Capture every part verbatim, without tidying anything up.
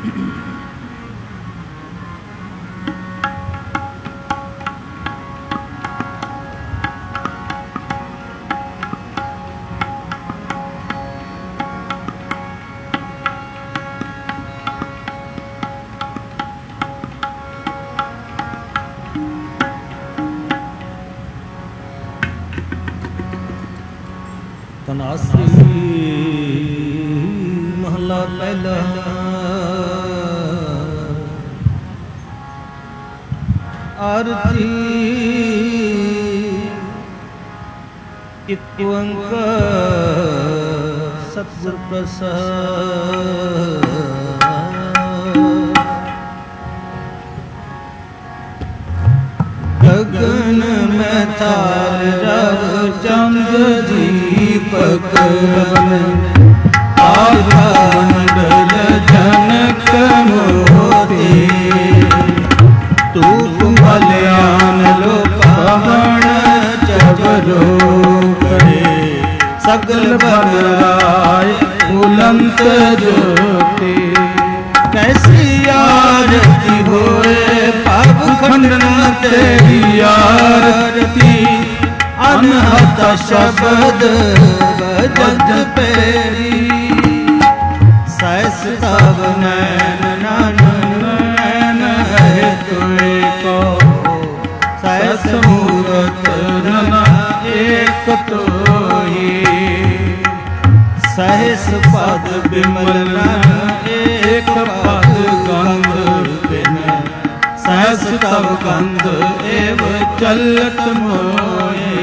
ਤਨਾਸਰੀ ਮਹਲਾ ਪਹਿਲਾ। ਆਰਤੀ ਇਕ ਓੰਕਾਰ ਸਤਿਗੁਰ ਪ੍ਰਸਾਦ। ਗਗਨ ਮੈਂ ਤਾਰ ਰਵ ਚੰਦ ਦੀਪਕ ਆਭਾ ਮੰਡਲ ਜਨਕ ਮੋਤੀ। ਤੂਪ ਭਲਿਆਨ ਲੋ ਪਵਨ ਚਵਰੋ ਕਰੇ ਸਗਲ ਬਨ ਰਾਏ ਉਲੰਤ ਜੋਤੀ। ਕੈਸੀ ਆਰਤੀ ਹੋਏ ਭਵ ਖੰਡਨ ਤੇਰੀ ਆਰਤੀ। ਅਨਹਤ ਸ਼ਬਦ ਬਜਤ ਪੇਰੀ ਸੈਸ ਤਵ ਨੈਨ ਨੈਨ ਹੈ ਤੋਏ ਕੋ। ਸੈਸ ਮੂਰਤ ਨਨ ਏਕ ਤੋਈ। ਸਹਿਸ ਪਦ ਬਿਮਲ ਨਨ ਏਕ ਪਦ ਗੰਧ ਬਿਨ। ਸਹਿਸ ਤਵ ਗੰਧ ਏਵ ਚਲਤ ਮੋਏ।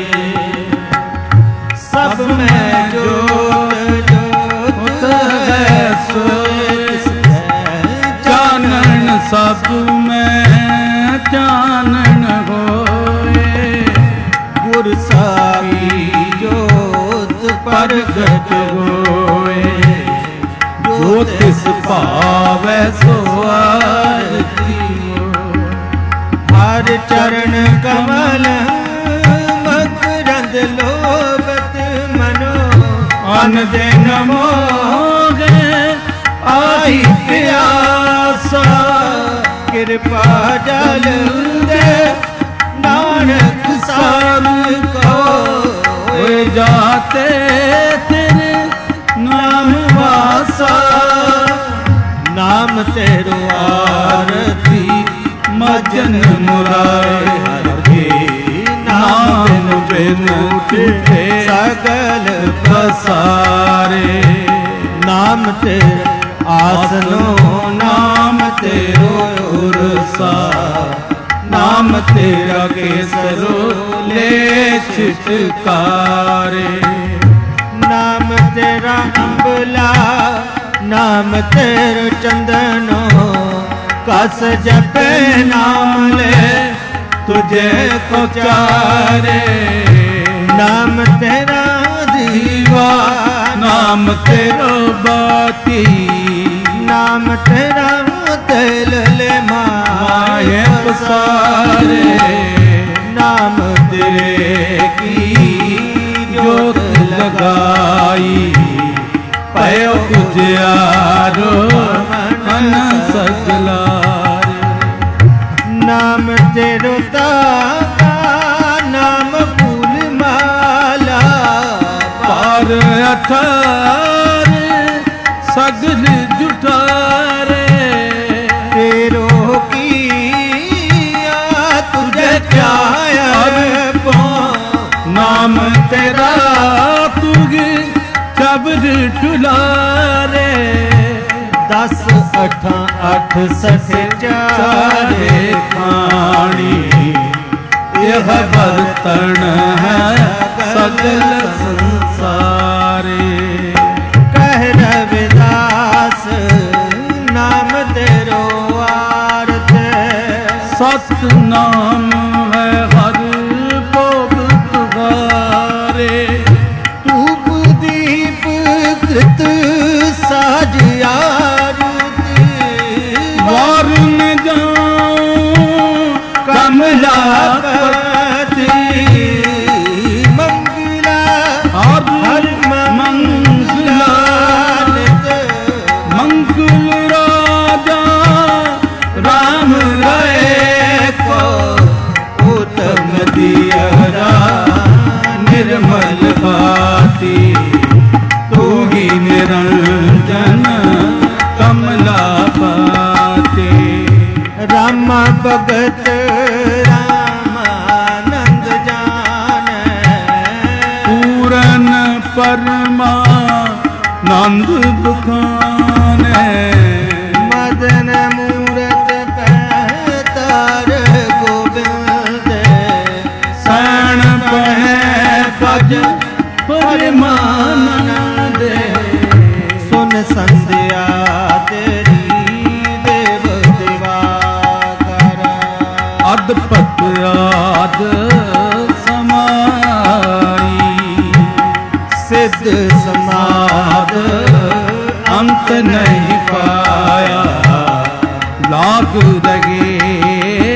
ਸਭ ਮੈਂ ਜੋਤ ਜੋਤ ਹੈ ਸੋਇ ਚਾਨਣ। ਸਭ ਮੈਂ ਚਾਨਣ ਹੋਏ। ਗੁਰ ਸਾਈ ਜੋਤ ਪ੍ਰਗਟ ਹੋਏ। ਜੋ ਤਿਸ ਭਾਵੈ ਸੋ ਆਰਤੀ। ਹਰ ਚਰਨ ਕਮਲ ਮਕਰੰਦ ਲੋਭਤ ਮਨੋ। ਅਨ ਦਿਨ ਮੋਗੇ ਆਈ ਪਿਆਸਾ। ਕਿਰਪਾ ਜਲ ਦੇ ਨਾਨਕ ਸਭ ਕੋ। ਹੋਏ ਜਾਤੇ ਤੇਰੇ ਨਾਮ ਵਾਸਾ। ਨਾਮ ਤੇਰੋ ਆਰਤੀ ਮਜਨ ਮੁਰਾਰੇ। ਹਰ ਕੇ ਨਾਮ ਬਿਨ ਉਠੇ ਸਗਲ ਪਸਾਰੇ। ਨਾਮ ਤੇਰਾ ਆਸਨੋ ਨਾਮ ਤੇਰੋ ਉਰਸਾ। ਨਾਮ ਤੇਰਾ ਕੇਸਰੋ ਲੈ ਛਿਟਕਾਰੇ। ਨਾਮ ਤੇਰਾ ਅੰਬਲਾ ਨਾਮ ਤੇਰਾ ਚੰਦਨੋ। ਕਸ ਜਪੇ ਨਾਮ ਲੈ ਤੁਝੇ ਕੋ ਚਾਰੇ। ਨਾਮ ਤੇਰਾ ਦੀਵਾ ਨਾਮ ਤੇਰਾ ਬਾਤੀ। ਨਾਮ ਤੇਰਾ ਤੇਲ ਲੈ ਮਾਏ ਪਸਾਰੇ। ਨਾਮ ਤੇਰੇ ਕੀ ਜੋਤ ਲਗਾਈ। ਪਇਓ ਉਜਿਆਰੋ ਮਨ ਸਗਲਾਰੇ। ਨਾਮ ਤੇਰੋ ਤਾਤਾ ਨਾਮ ਫੂਲ ਮਾਲਾ। ਪਰ ਅਠਾਰੇ ਸਗਲ ਜੁਠਾਰੇ। ਤੇਰੋ ਕੀਆ ਤੁਝੇ ਚਾਹਿਆ ਪੋ। ਨਾਮ ਤੇਰਾ ਤੁਗ ਸ਼ਬਦ ਟੁਲਾਰੇ। ਦਸ ਅਠਾਂ ਅੱਠ ਸਠ ਚਾਰੇ ਖਾਣੀ। ਇਹ ਬਰਤਨ ਹੈ ਸਗਲ ਸੰਸਾਰੇ। ਕਹਿ ਰਵਿਦਾਸ ਨਾਮ ਤੇਰੋ ਆਰਤ। ਸਤ ਨਾਮ ਹੈ ਹਰ ਭੋਗ ਤੁਵਾਰੇ। ਧੂਪ ਦੀਪ ਕ੍ਰਿਤ ਸਾਜ ਆਰਤੀ। ਵਾਰਨ ਜਾਉ ਕਮਲਾਪਤੀ। ਮੰਗਲਾ ਹਰ ਮੰਗਲਾ। ਮੰਗਲ ਰਾਜਾ ਨੰਦ ਬਖਾਨੇ ਮਦਨ ਮੂਰਤ ਪਹਿਤਾਰ ਗੋਬਿੰਦ ਸੈਣ ਪਹੈ ਭਜ ਪਰਮਾਨੰਦ ਸੁਨ ਸੰਧਿਆ ਤੇਰੀ ਦੇਵ ਦਿਵਾਕਰ ਅਦ ਭਤ ਆਦ ਸਮਾਈ ਸਿੱਧ ਸਮਾਦ ਅੰਤ ਨਹੀਂ ਪਾਇਆ ਲਾਗ ਰਗੇ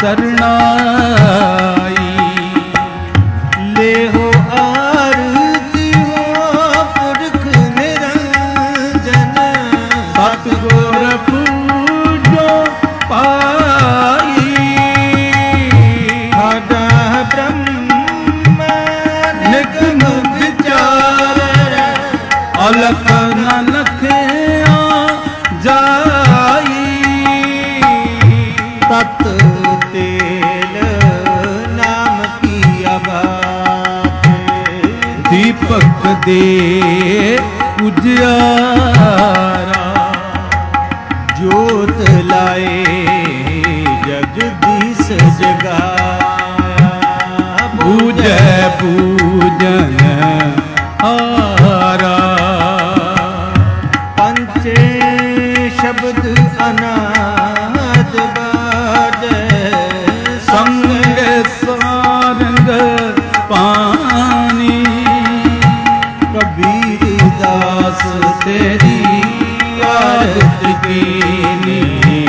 ਸਰਣਾਈ ਲੇਹੋ ਆਰਤੀ ਹੋ ਪੁਰਖ ਨਿਰੰਜਨ ਸਤਿਗੁਰ ਪੂਜੋ ਪਾਈ ਸਾਡਾ ਬ੍ਰਹਮ ਨਿਗਮ ਵਿਚਾਰ ਅਲਖ ਨ ਲਖਿਆ ਜਾਈ ਤਤ ਤੇਲ ਨਾਮ ਕੀ ਆਬਾਤ ਦੀਪਕ ਦੇ ਉਜਿਆਰਾ ਜੋਤ ਲਾਏ ਜਗਦੀਸ਼ ਜਗਾਇਆ ਪੂਜੈ ਪੂਜਨ ਹਾਰਾ ਪੰਚੇ ਸ਼ਬਦ ਅਨਾਦ ਬਾਜੈ ਸੰਗ ਸਾਰੰਗ ਪਾਣੀ ਕਬੀਰ ਦਾਸ ਤੇਰੀ ਆਦਤ ਕੀਨੀ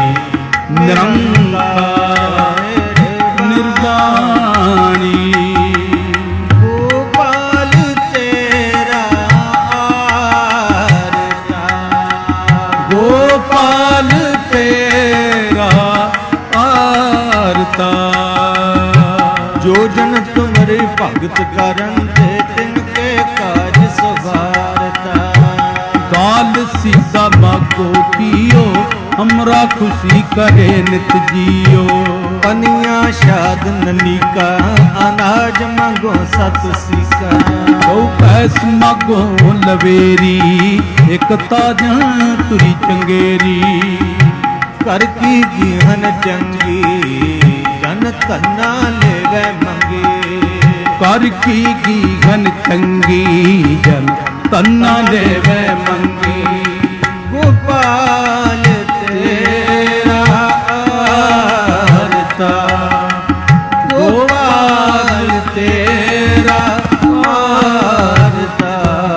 ਨਿਰੰਕਾਰ ਨਿਰਵਾਣੀ ਗੋਪਾਲ ਤੇਰਾ ਆਰਤਾ ਗੋਪਾਲ ਤੇਰਾ ਆਰਤਾ ਜੋ ਜਨ ਤੁਮਰੇ ਭਗਤ ਕਰਨ ਤੇ ਤਿਨ ਕੇ ਕਾਜ ਸਵਾਰਤਾ ਗਾਲ ਸੀਸਾ ਮਾਗੋ ਕੀਓ हमरा खुशी करे नित जियो कनिया शाद ननिका अनाज मंगो सत सीका गौ पैस मागो लवेरी एक ताजा तुरी चंगेरी कर की गिहन चंगी जन कन्ना लेवे मंगे कर की गिहन चंगी जन तन्ना लेवे मंगी गोपाल तेरा आरता गोपाल तेरा आरता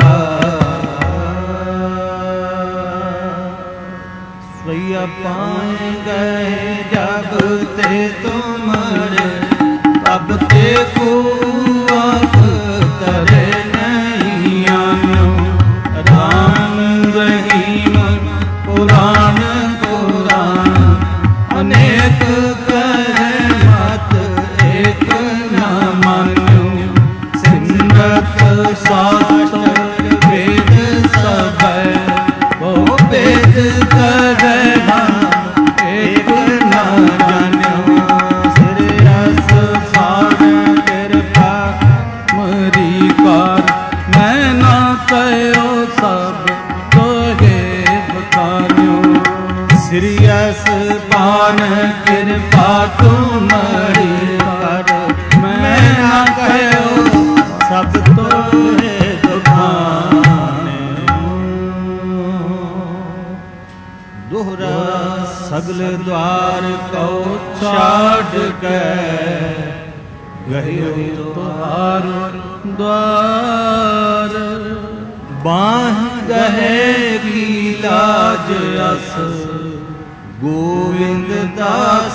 स्वैया पाए गए जब ते तुमरे तब ते को आप करे नहीं आनो राम रहीम पुराण पुराण अनेक कहे मत एक न मान्यो सिमरत शास्त्र वेद सब वो वेद कहे हम एक न जान्यो सिर रस सार कृपा मरी कार मैं ना कहो सब श्रीयस पान कृपा तुमरी कर मैं ना कहो सब तोरे दुखाने दोहरा सगल द्वार को छाड़ के गए द्वार द्वार बाह गहे की लाज अस गोविंद दास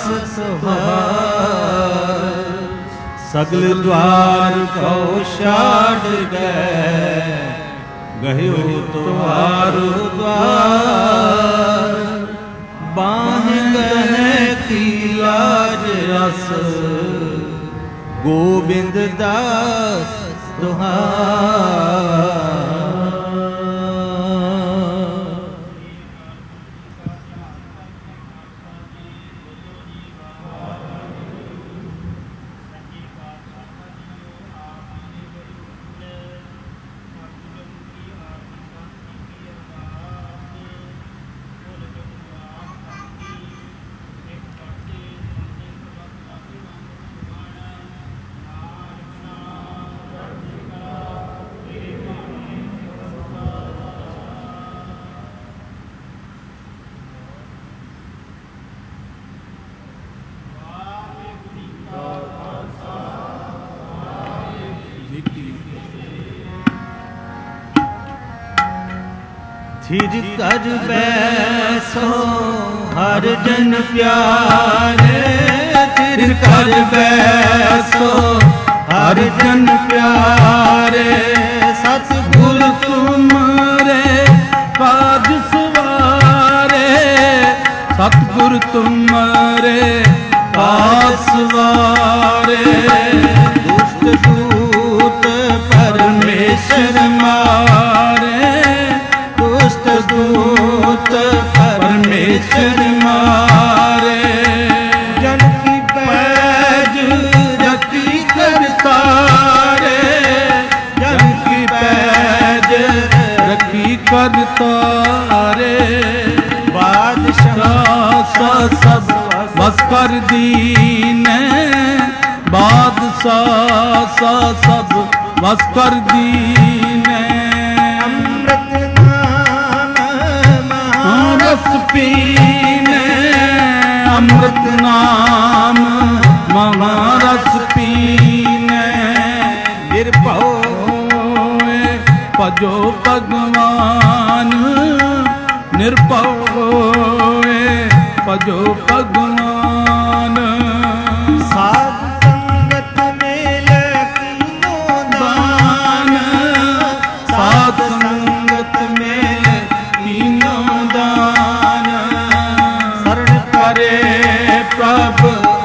सहार सगल द्वार को छाड़ गए गयो द्वार द्वार बाह गहे की लाज अस गोविंद दास तुहार ਥਿਰ ਕਰ ਬੈਸੋ ਹਰ ਜਨ ਪਿਆਰੇ, ਥਿਰ ਕਰ ਬੈਸੋ ਹਰ ਜਨ ਪਿਆਰੇ। ਸਤਿਗੁਰ ਤੁਮਰੇ ਕਾਜ ਸਵਾਰੇ, ਸਤਿਗੁਰ ਤੁਮਰੇ ਕਾਜ ਸਵਾਰੇ। ਦੁਸ਼ਟ ਦੂਤ ਪਰਮੇਸ਼ਰ ਮਾਰੇ, ਦੁਸ਼ਟ ਦੂਤ ਪਰਮੇਸ਼ਰ ਮਾਰੇ। ਜਨ ਕੀ ਪੈਜ ਰਤੀ ਕਰਤਾਰੇ, ਜਨ ਕੀ ਪੈਜ ਰਖੀ ਕਰਤਾਰੇ। ਬਾਦਸ਼ਾਹ ਸਭ ਵਸ ਕਰ ਦੀਨੇ, ਬਾਦਸ਼ਾਹ ਸਭ ਵਸ ਕਰ ਦੀਨੇ। ਅੰਮ੍ਰਿਤ ਨਾਮ ਰਸ ਪੀਨੇ, ਅੰਮ੍ਰਿਤ ਨਾਮ ਮਹਾ ਰਸ ਪੀਨੇ। ਨਿਰਭਉ ਭਜੋ ਭਗਵਾਨ, ਨਿਰਭਉ ਹੋਏ ਭਜੋ ਭਗਵਾਨ। ਸਾਧ ਸੰਗਤ ਮੇਲ ਕੀਨੋ ਦਾਨ, ਸਾਧ ਸੰਗਤ ਮੇਲ ਕੀਨੋ ਦਾਨ। ਸਰਣ ਕਰੇ ਪ੍ਰਭ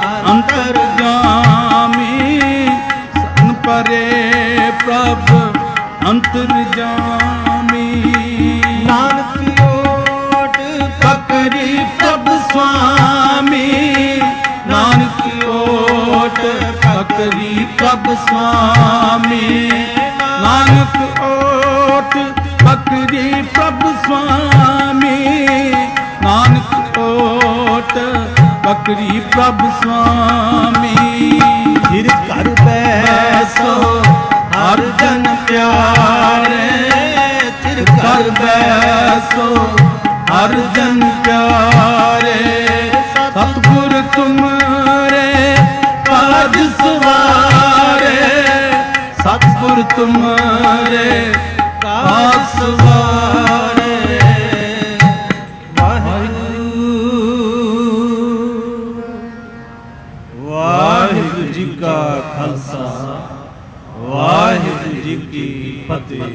ਅੰਤਰਜਾਮੀ, ਸਰਨ ਪਰੇ ਪ੍ਰਭ ਅੰਤਰਜਾਮੀ। ਨਾਨਕ ਓਟ ਪਕਰੀ ਪ੍ਰਭ ਸੁਆਮੀ, ਨਾਨਕ ਓਟ ਪਕਰੀ ਪ੍ਰਭ ਸੁਆਮੀ। ਨਾਨਕ ਓਟ ਪਕਰੀ ਪ੍ਰਭ ਸੁਆਮੀ, ਨਾਨਕ ਓਟ ਪਕਰੀ ਪ੍ਰਭ ਸੁਆਮੀ। ਥਿਰ ਕਰ ਬੈਸੋ ਹਰ ਜਨ ਪਿਆਰੇ, ਥਿਰ ਕਰ ਬੈਸੋ ਹਰ ਜਨ ਪਿਆਰੇ। ਸਤਿਗੁਰ ਤੁਮਰੇ ਕਾਜ ਸਵਾਰੇ, ਸਤਿਗੁਰ ਤੁਮਰੇ ਕਾਜ ਸਵਾਰੇ। ਵਾਹਿਗੁਰੂ ਵਾਹਿਗੁਰੂ ਜੀ ਕਾ ਖਾਲਸਾ, ਵਾਹਿਗੁਰੂ ਜੀ ਕੀ ਫਤਿਹ।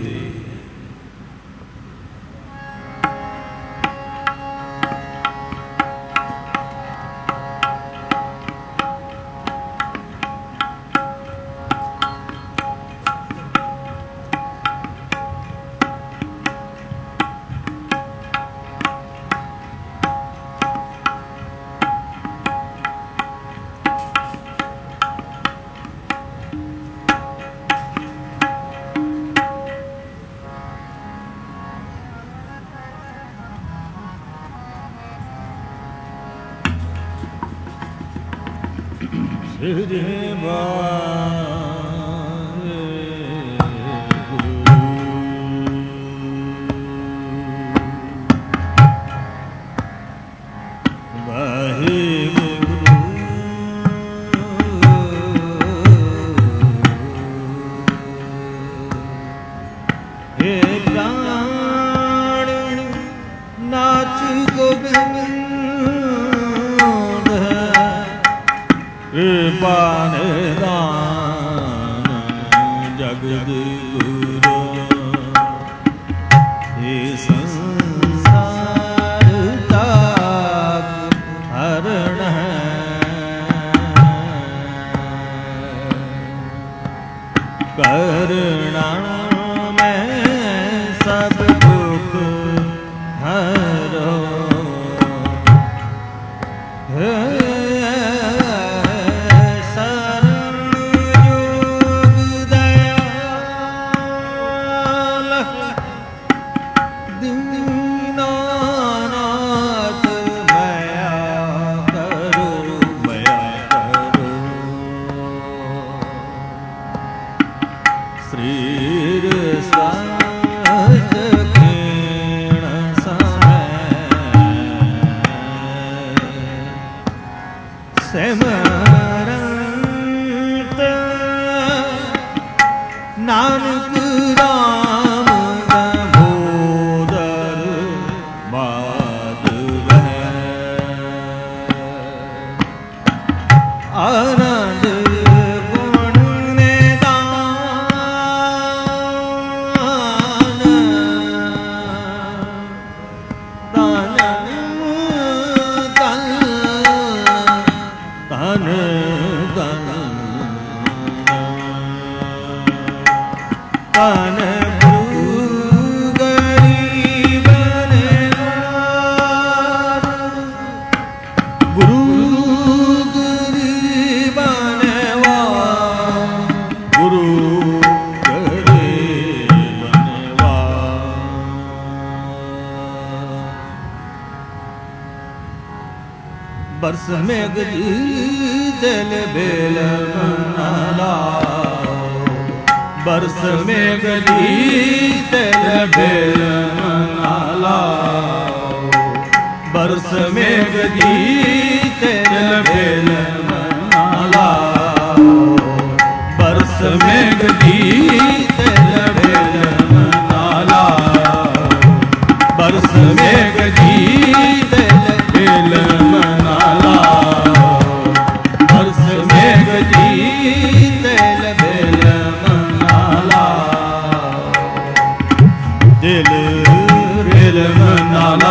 ਸਿਰਜੇ ਨਾਨਕ ਰਾਮ ਦਾ ਬੋਦਰ बरस मेघ जी जल बेल मनाला बरस मेघ जी जल बेल मनाला बरस मेघ जी जल बेल मनाला बरस मेघ जी जल बेल मनाला बरस मेघ जी जल बेल मनाला बरस मेघ जी जल बेल मनाला दिल बेल मनाला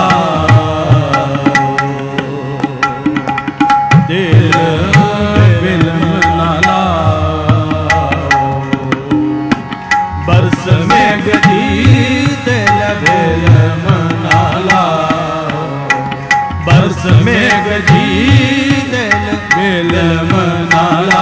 दिल बेल मनाला बरस मेघ जी दिल बेल मनाला बरस मेघ जी दिल बेल मनाला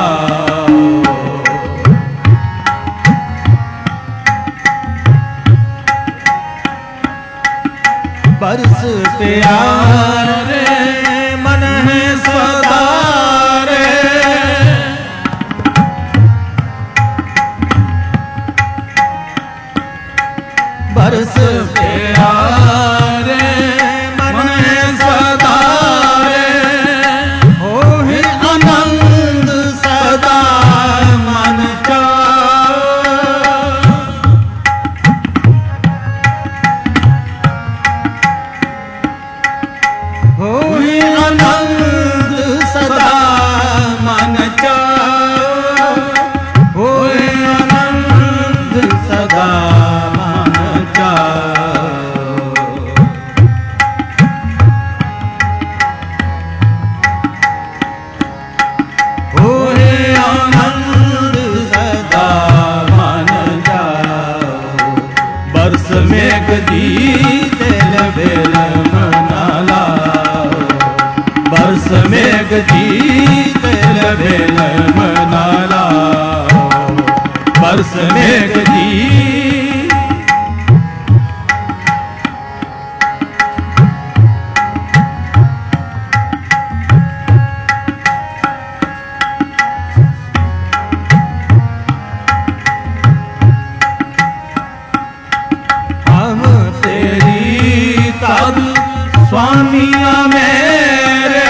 बरस प्यारे मन है सदा रे बरस प्यारे मन है सदा रे हो ही आनंद सदा मन का हो ही आनंद सदा मन का हो ही आनंद सदा मन का हो ही आनंद सदा मन का बरस मेघ जी दिल बेल मनाला बरस मेघ जी दिल बेल मनाला बरस मेघ जी हम तेरी तब स्वामिया मेरे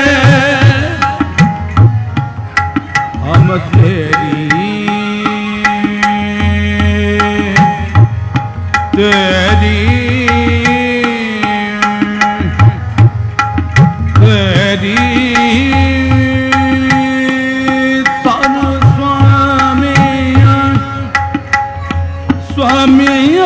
हम तेरी तेरी तेरी तन स्वामिया स्वामिया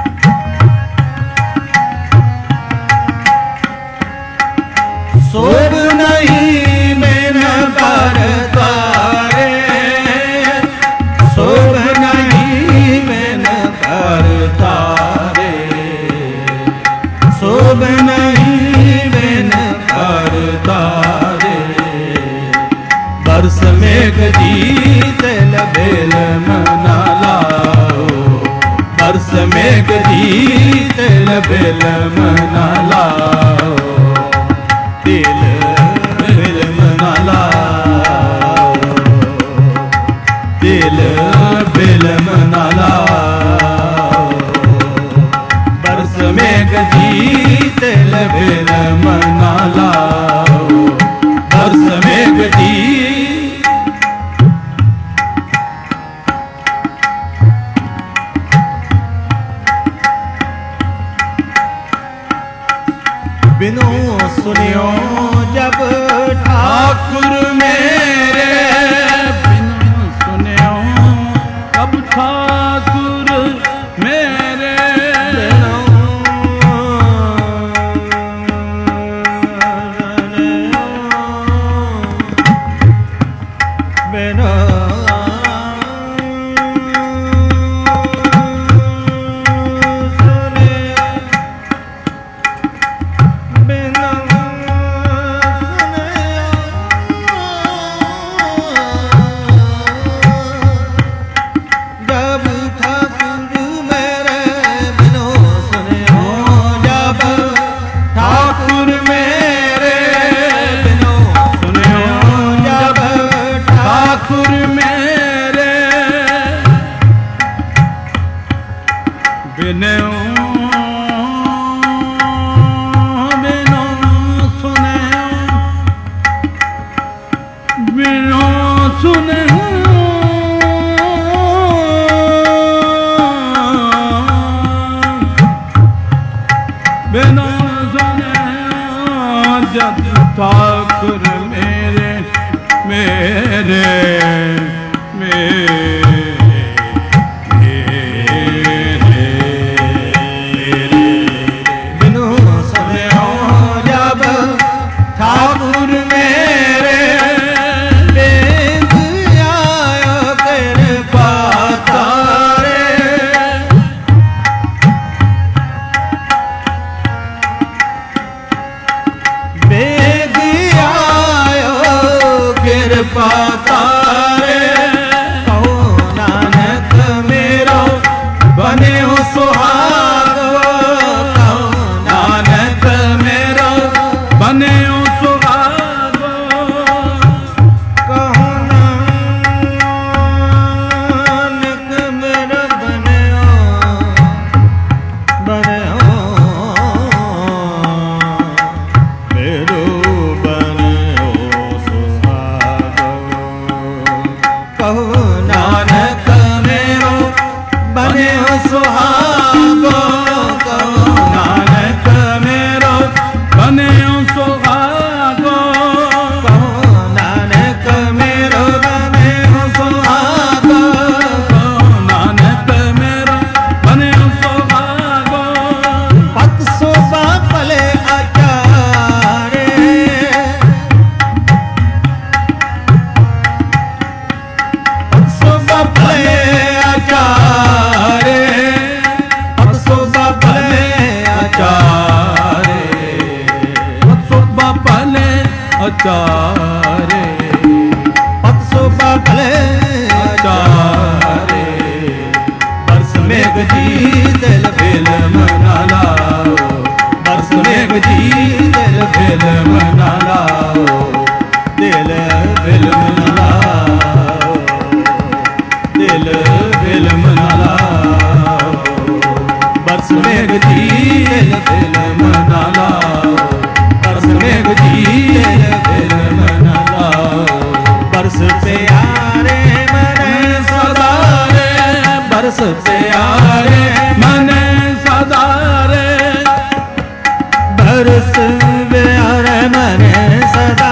सोब ठाकुर मेरे बिना ठाकुर मेरे मेरे मेरे मेरे बिनु सुने हो जब ठाकुर मेरे बेग आयो कृपा तारे बेग कृपा तारे कहो नानक मेरो बने हो सुहागो कहो नानक मेरो बने हो सुहागो कहो नानक मेरो बने हो बने हो मेरो कहो नानक मेरो बने हो सुहागो कहो नानक मेरो बने हो सुहागो कहो नानक मेरो बने हो सुहागो कहो नानक मेरो बने हो सुहागो पत शोभा पले आचारे भले आचारे शोभा भले आचारे शोभा भले आचारे शोभा भले आचारे बरस मेघ जी दिल फिल मना लाओ बरस मेघ जी दिल फिल मना लाओ दिल फिल मना लाओ दिल फिल्म ना लाओ बरस मेघ जी दिल फिल्म ना लाओ बरस मेघ जी दिल फिल्म ना लाओ बरस प्यारे मने सदा रे बरस प्यारे मने सदा रे बरस प्यारे मने सदा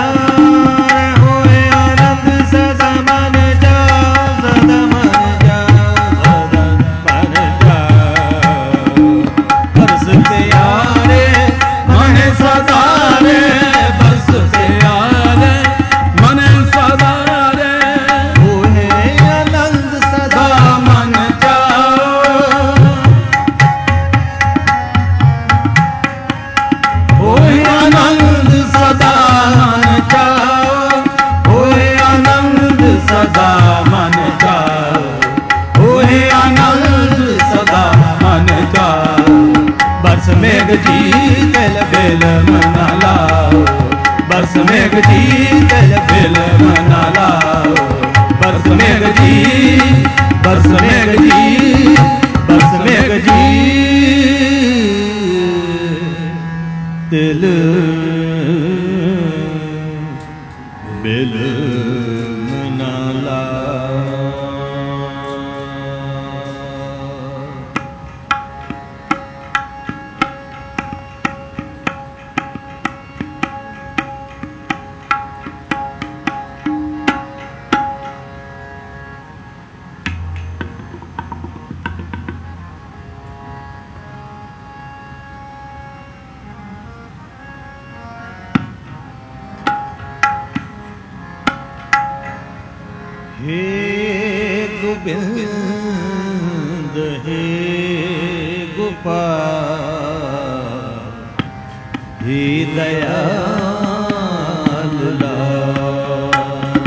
सदा मन जाओ होए आनंद सदा मन जाओ बरस मेघ जी दिल दिल मना लाओ बरस मेघ जी दिल दिल मना लाओ बरस मेघ जी बरस मेघ जी बरस मेघ जी दिल बिल मना लाओ हे गोविंद हे गोपाल हे दयाल लाल।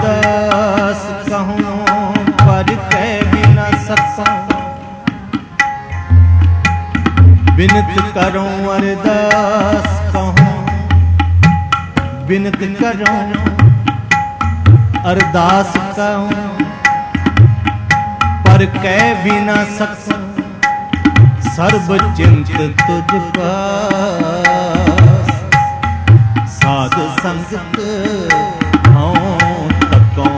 अरदास कहूँ पर कह भी न सकूं, बिनत करूं अरदास कहूँ बिनत करूं अरदास कहूँ पर कह भी न सकूं, सर्व चिंत तुझ पास साध संगत हों तकों,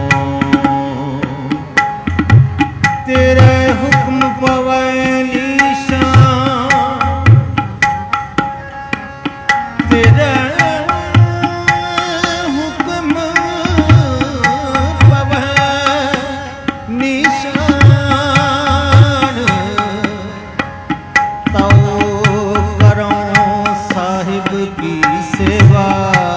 तेरे हुक्म पवैली शान, तेरे हुक्म पवैली शान, तो करो साहिब की सेवा,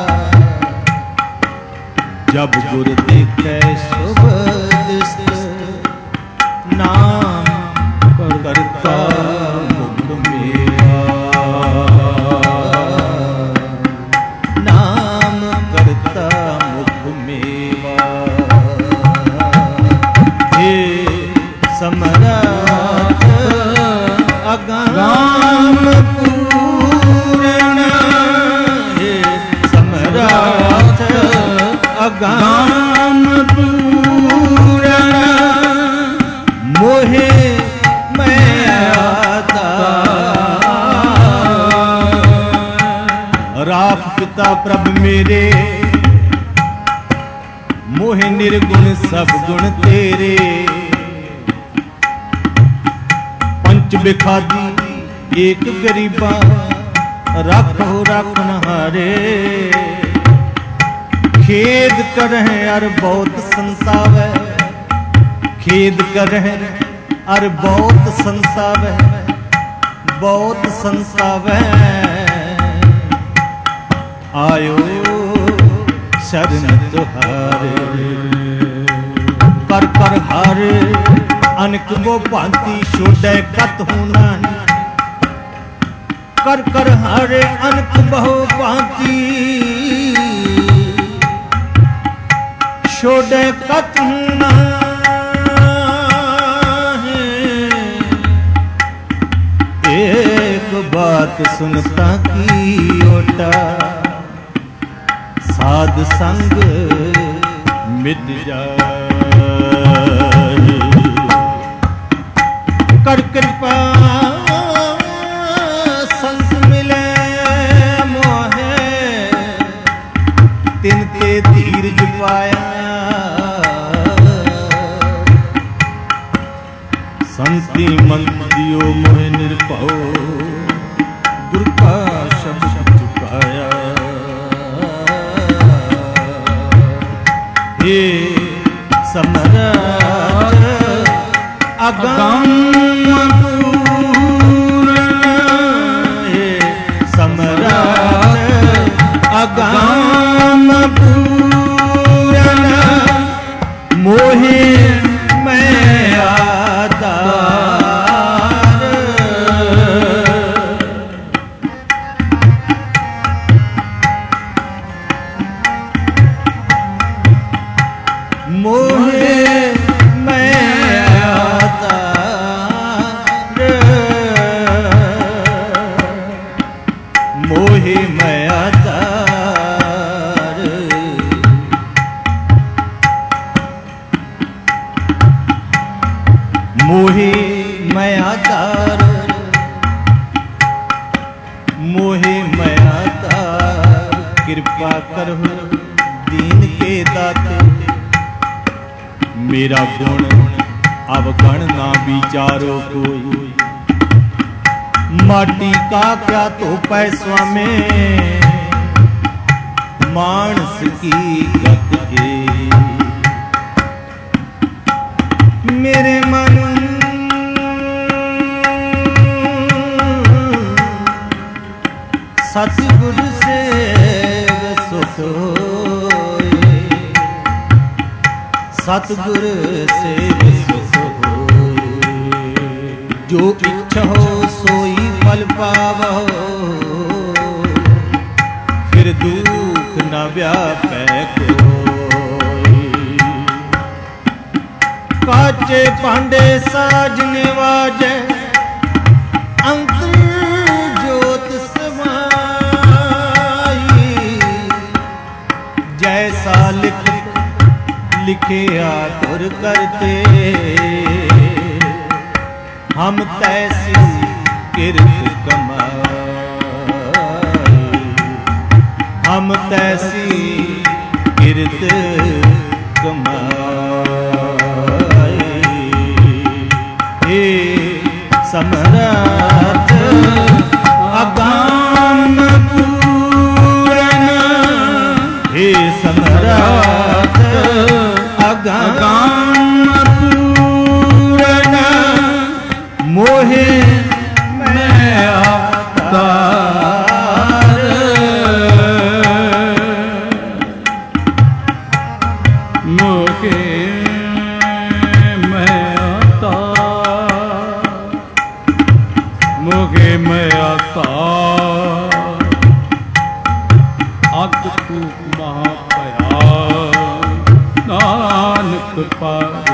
जब गुर देखे शुभ दृष्ट, नाम करता मुख मेरा, नाम करता मुख मेरा। हे समराट अगाम पूर्ण, हे समराट अगाम पूर्ण, मोहे मैं आता। राप पिता प्रभ मेरे, मोहे निर्गुण सब गुण तेरे, पंच बिखादी एक गरीबा, राखो राखन हारे, खेद करहे अर बहुत संसावै, खेद करहे अर बहुत संसावै, बहुत संसावै, आयो शरण तुहारे, कर कर हार अनक वो भांति छोड़े कत होना, कर कर हारे अनक बहु भांति छोड़े कत होना, एक बात सुनता की ओटा, साध संग मिट जाए, कर कृपा संत मिले मोहे, तिन ते धीरज पाया, संति मंदियो मोहे निर्भव, दुर्गा शब्द चुकाया। हे समराट अगम पूर्ण, हे समराट अगम पूर्ण, मोहे मैं आधार। मोहे मैं आधार, मोहे मैं आधार, मोहे मैं आधार, मोहे मैं आधार, कृपा करहु दीन के दाते, मेरा गुण अवगण ना विचारो कोई, माटी का क्या तो पैसा में, मानस की गत के, मेरे मन सतगुरु से सुख होए, सतगुरु से सुख होए, जो इच्छा हो सोई फल पावो, फिर दुख न व्यापै कोई। ਪਾਚੇ ਭਾਂਡੇ ਸਾਜ ਨਿਵਾਜੈ ਅੰਤਰ ਜੋਤ ਸਮਾਈ ਜੈਸਾ ਲਿਖ ਲਿਖਿਆ ਤੁਰ ਕਰਤੇ ਹਮ ਤੈਸੀ ਕਿਰਤ ਕਮਾਈ ਹਮ ਤੈਸੀ ਕਿਰਤ ਕਮਾਈ ਏ ਸਮਰੱਥ ਅਗਾਮ ਪੂਰਨ ਏ ਸਮਰੱਥ ਅਗਾਮ ਪੂਰਨ ਮੋਹਿ ਮੈਂ ਅਵਤਾਰ ਮੋਹਿ ਮੈਂ ਅਵਤਾਰ ਮੋਹਿ ਮੈਂ ਅਵਤਾਰ ਅਗ ਤੂੰ ਮਹਾ ਭਇਆ ਨਾਨਕ ਪਾਰ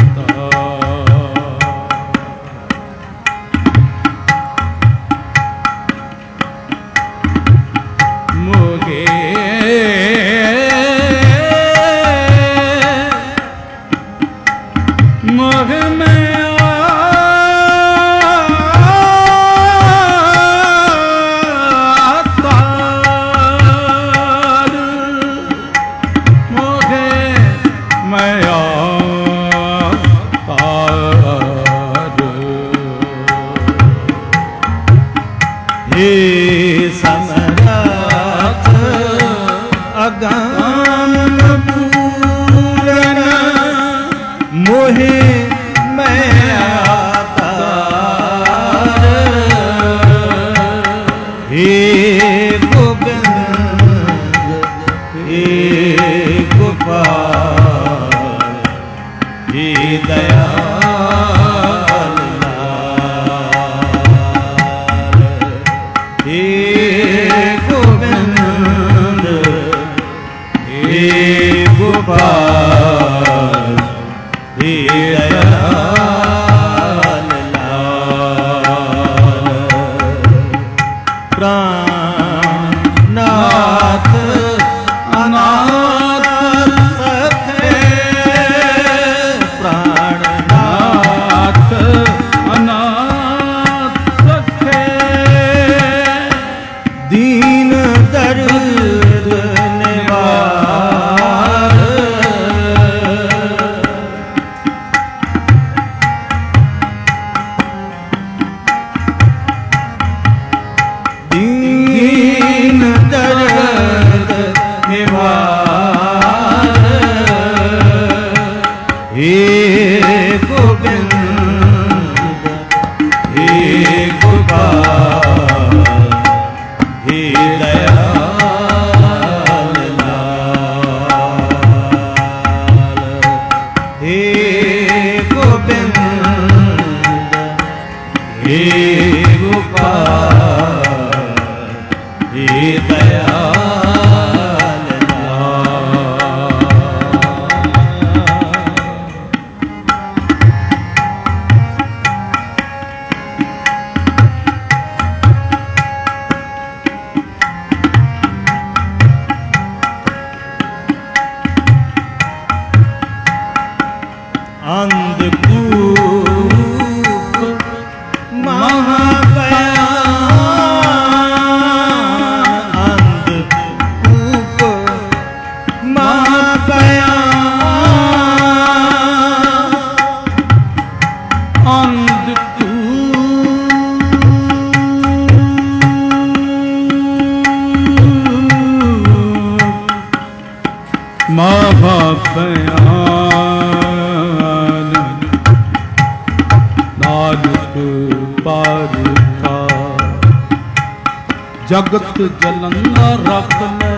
ਜਗਤ ਜਲੰਦਾ ਰੱਖ ਲੈ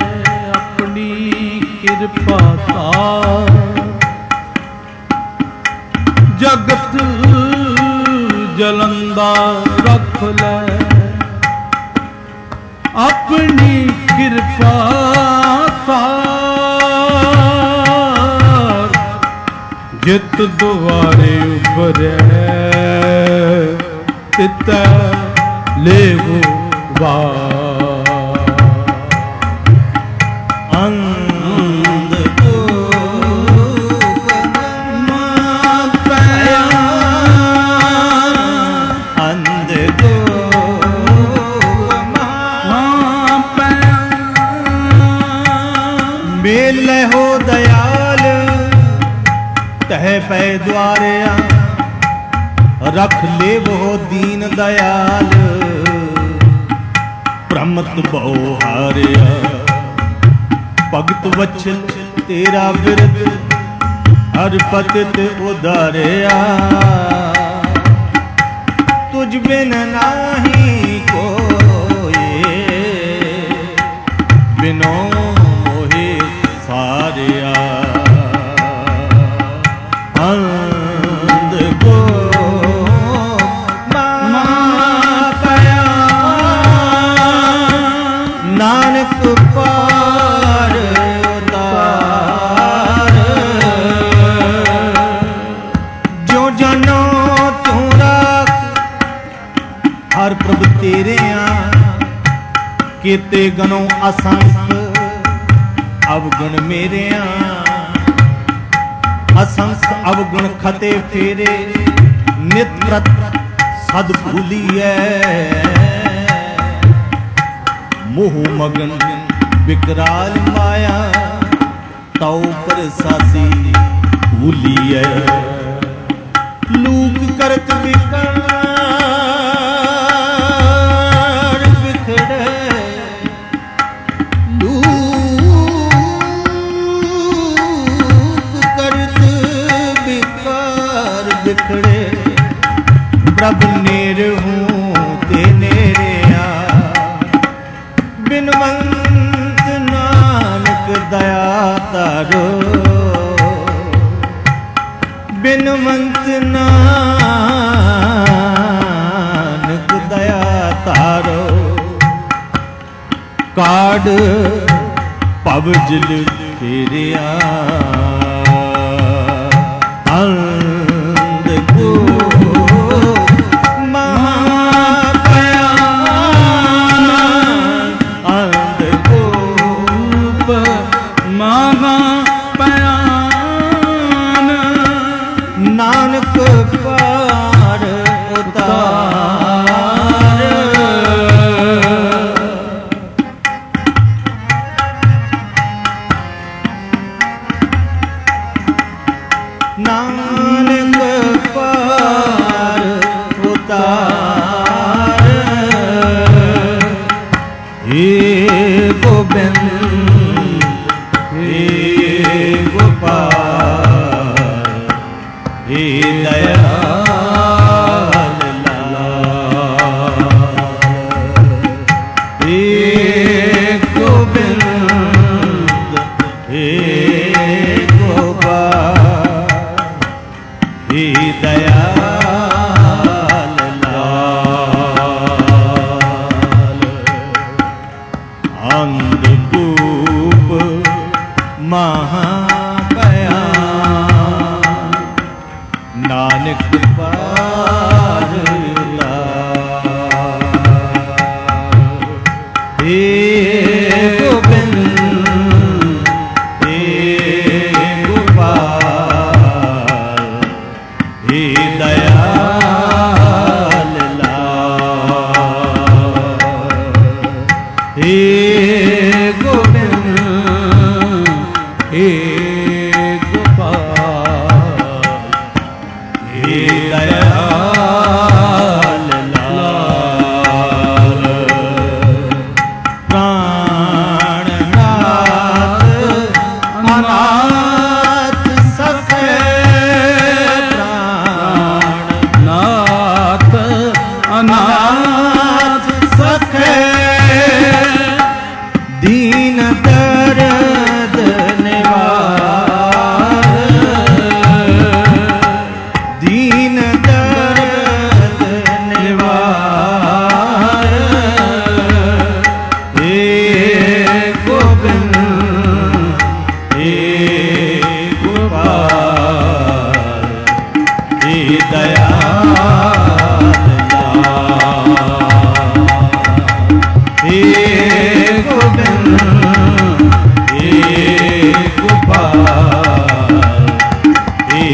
ਆਪਣੀ ਕਿਰਪਾ ਧਾਰ ਜਗਤ ਜਲੰਦਾ ਰੱਖ ਲੈ ਆਪਣੀ ਕਿਰਪਾ ਧਾਰ ਜਿਤ ਦੁਆਰੇ ਉਭਰੈ ਤਿਤੈ ਲੇਵੋ ਵਾਰ ਅੰਧ ਕੂਪ ਮਾ ਪਿਆ ਅੰਧ ਕੂਪ ਮਾ ਪਿਆ ਮੇਲੇ ਹੋ ਦਇਆਲ ਤਹਿ ਪੈ ਦੁਆਰਿਆ ਰਖ ਲੇਵੋ ਦੀਨ ਦਇਆਲ ਪ੍ਰਮਤ ਬਹੁ ਹਾਰਿਆ ਭਗਤ ਵਚਨ ਤੇਰਾ ਬਿਰਦ ਹਰ ਪਤਿਤ ਉਦਾਰਿਆ ਤੁਝ ਬਿਨ ਨਾਹੀ ਕੋਏ ਬਿਨੋ ਮੋਹਿ ਸਾਰਿਆ ਅੰਧ ਕੋ ਨਾਨਕ ਪਾਰ ਉਤਾਰ ਜੋ ਜਾਨੋ ਤੂੰ ਰਾਖ ਹਰ ਪ੍ਰਭ ਤੇਰਿਆਂ ਕੀਤੇ ਗਨੋ ਅਸੰਖ ਅਵਗੁਣ ਮੇਰਿਆਂ ਅਸੰਖ ਅਵਗੁਣ ਖਤੇ ਫੇਰੇ ਨਿਤ ਪ੍ਰਤ ਸਦ ਭੁਲੀਐ ਮੋਹ ਮਗਨ ਵਿਕਰਾਲ ਮਾਇਆ ਤਉ ਪ੍ਰਸਾਸੀ ਭੂਲੀਐ ਲੂਕ ਕਰਤ ਵਿਕਾਰ ਵਿਖੜੇ ਲੂਕ ਕਰਤ ਵਿਕਾਰ ਵਿਖੜੇ ਪ੍ਰਭ ਨੇਰਹੂੰ ਤੇ ਨੇਰਿਆ ਬਿਨਵੰਤ ਨਾਨਕ ਦਇਆ ਤਾਰੋ ਬਿਨਵੰਤ ਨਾਨਕ ਦਇਆ ਤਾਰੋ ਕਾਢ ਭਵ ਜਲ ਫੇਰਿਆ ਅੰਧ ਕੋ ਨਾਨਕ ਪਾਰ ਉਤਾਰ ਨਾਨਕ ਪਾਰ ਉਤਾਰ ਏ ਗੋਬਿੰਦ ਏ ਗੋਪਾਲ ਏ ਦਇਆਲ ਲਾਲ ਏ ਗੋਬਿੰਦ ਏ ਗੋਪਾਲ ਏ ਦਇਆਲ ਲਾਲ ਅੰਧ ਕੂਪ ਮਹਾ ਨਾਨਕ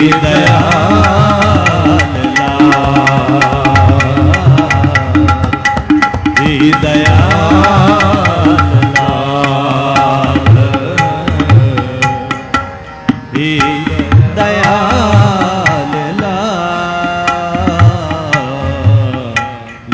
दयाल लाल, हे दयाल लाल, हे दयाल लाल।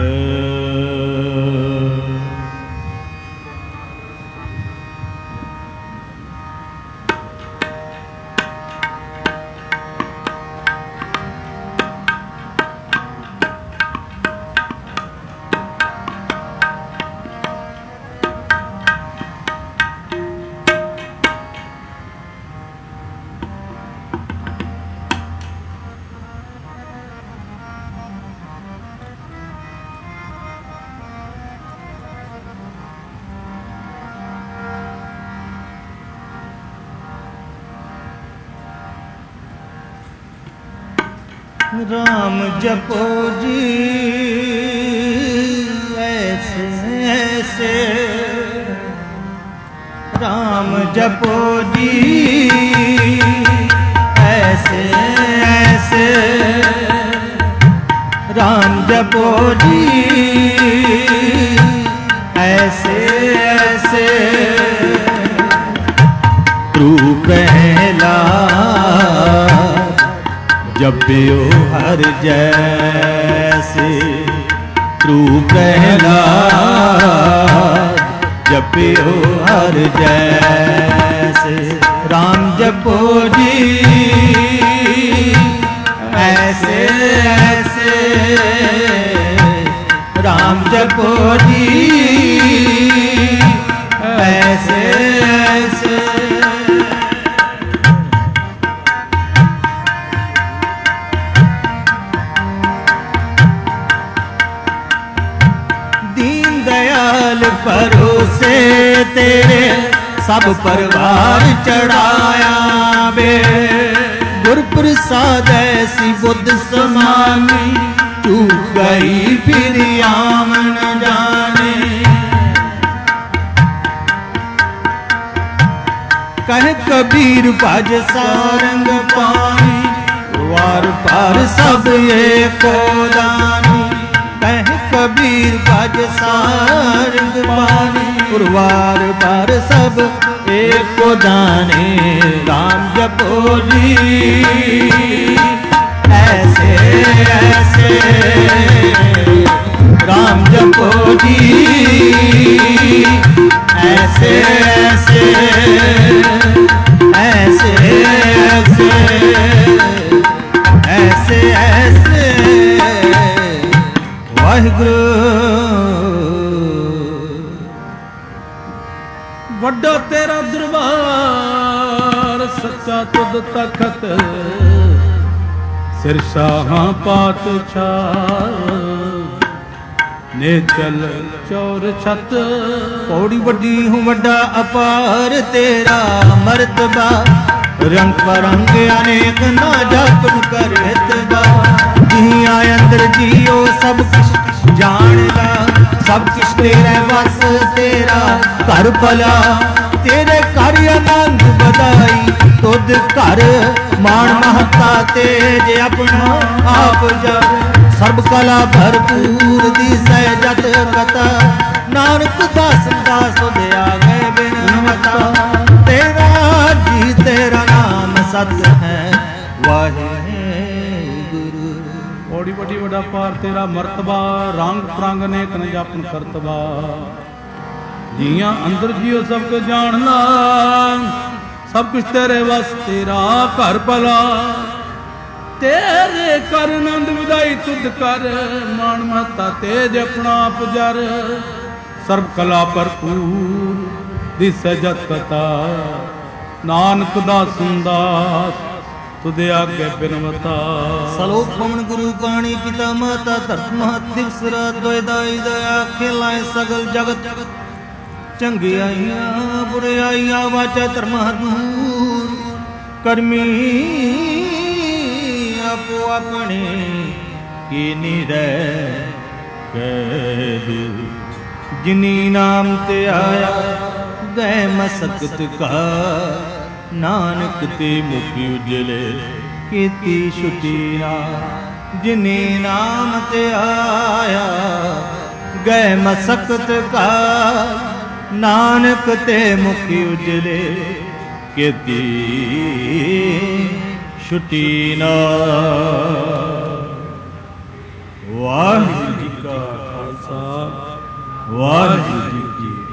राम जपो जी ऐसे ऐसे, राम जपो जी ऐसे ऐसे, राम जपो जी ऐसे ऐसे, तू पहला जपियो हर जैसे, तू प्रहलाद जपियो हर जैसे। राम जपो जी ऐसे ऐसे, राम जपो जी ऐसे ऐसे, भरोसे तेरे सब परिवार चढ़ाया बे। गुर प्रसाद ऐसी बुद्ध समानी, चूक गई फिर आमन जाने। कह कबीर भज सारंग पानी, वार पार सब एको दानी। कह कबीर भज सारंग पानी, पुरवार पार सब एको दाने। राम जपो जी ऐसे ऐसे, राम जपो जी ऐसे ऐसे, ऐसे ऐसे, ऐसे ऐसे। वाहिगुरु ਵੱਡਾ ਤੇਰਾ ਦਰਬਾਰ, ਸੱਚਾ ਤੁਧ ਤਖਤ, ਸਿਰ ਸ਼ਾਹਾਂ ਪਾਤਸ਼ਾਹ ਨੇ ਚਲ ਚੌਰ ਛਤ। ਪੌੜੀ ਵੱਡੀ ਹੂੰ ਵੱਡਾ ਅਪਾਰ ਤੇਰਾ ਮਰਤਬਾ, ਰੰਗ ਪਰੰਗ ਅਨੇਕ ਨਾ ਜਾਪਨ ਕਰ ਹਿਤਬਾ। ਜੀਆਂ ਅੰਦਰ ਜੀਓ ਸਭ ਕੁਛ ਜਾਣਦਾ, ਸਭ ਕੁਛ ਤੇਰੇ ਵਸ ਤੇਰਾ ਘਰ ਭਲਾ। ਤੇਰੇ ਘਰ ਆਨੰਦ ਵਧਾਈ, ਤੁਧ ਘਰ ਮਾਣ ਮਹਤਾ ਤੇਜ ਆਪਣਾ ਆਪ ਜਪ। ਸਰਬ ਕਲਾ ਭਰਪੂਰ ਦੀ ਸਹਿਜਤ ਕਥਾ, ਨਾਨਕ ਦਾਸ ਦਾਸ ਤੁਧ ਆਗੇ ਬਿਨਵਤਾ। ਤੇਰਾ ਜੀ ਤੇਰਾ ਨਾਮ ਸਤ ਹੈ ਵਾਹਿਗੁਰੂ। ਬੜੀ ਵੱਡੀ ਵੱਡਾ ਪਾਰ ਤੇਰਾ ਮਰਤਬਾ, ਰੰਗ ਪ੍ਰੰਗ ਅਨੇਕ ਨ ਜਾਪਨ ਕਰਤਬਾ। ਜੀਆਂ ਅੰਦਰ ਜੀਓ ਸਭ ਕੁ ਜਾਣਨਾ, ਸਭ ਕੁਛ ਤੇਰੇ ਵਸ ਤੇਰਾ ਘਰ ਭਲਾ। ਤੇਰੇ ਕਰ ਆਨੰਦ ਵਧਾਈ ਤੁਧ ਕਰ, ਮਾਣ ਮਹਤਾ ਤੇਜ ਆਪਣਾ ਆਪ ਜਰ। ਸਰਬ ਕਲਾ ਭਰਪੂਰ ਦੀ ਸਹਿਜਤ ਕਥਾ, ਨਾਨਕ ਦਾ ਸੰਦਾਸ ਤੁਧ ਆਗੇ ਬਿਨਵਤਾ। ਸਲੋਕ ਪਵਨ ਗੁਰੂ ਬਾਣੀ ਪਿਤਾ ਮਾਤਾ ਧਰਤ ਮਹਤ ਦਿਵਸ ਰਾਤ ਦੋਇ ਦਾਈ ਦਇਆ ਖੇਲਾਏ ਸਗਲ ਜਗਤ। ਚੰਗਿਆਈਆਂ ਬੁਰਿਆਈਆਂ ਵਾਚਾ ਧਰਮ ਹਦੂਰ ਕਰਮੀ ਆਪੋ ਆਪਣੇ ਕੀ ਨਿਰੈ ਕੈਦ। ਜਿਨੀ ਨਾਮ ਤੇ ਆਇਆ ਗਏ ਮਸਕਤ ਕਾ, ਨਾਨਕ ਤੇ ਮੁਖੀ ਉਜਲੇ ਕੀਤੀ ਛੁਟੀ ਨਾ ਜਿਨੇ ਨਾਮ ਤੇ ਆਇਆ ਗਏ ਮਸਕਤ ਕਾ ਨਾਨਕ ਤੇ ਮੁਖ ਉਜਲੇ ਕੀਤੀ ਛੁਟੀ ਨਾ। ਵਾਹਿਗੁਰੂ ਜੀ ਕਾ ਖਾਲਸਾ ਵਾਹਿਗੁਰੂ ਜੀ ਕੀ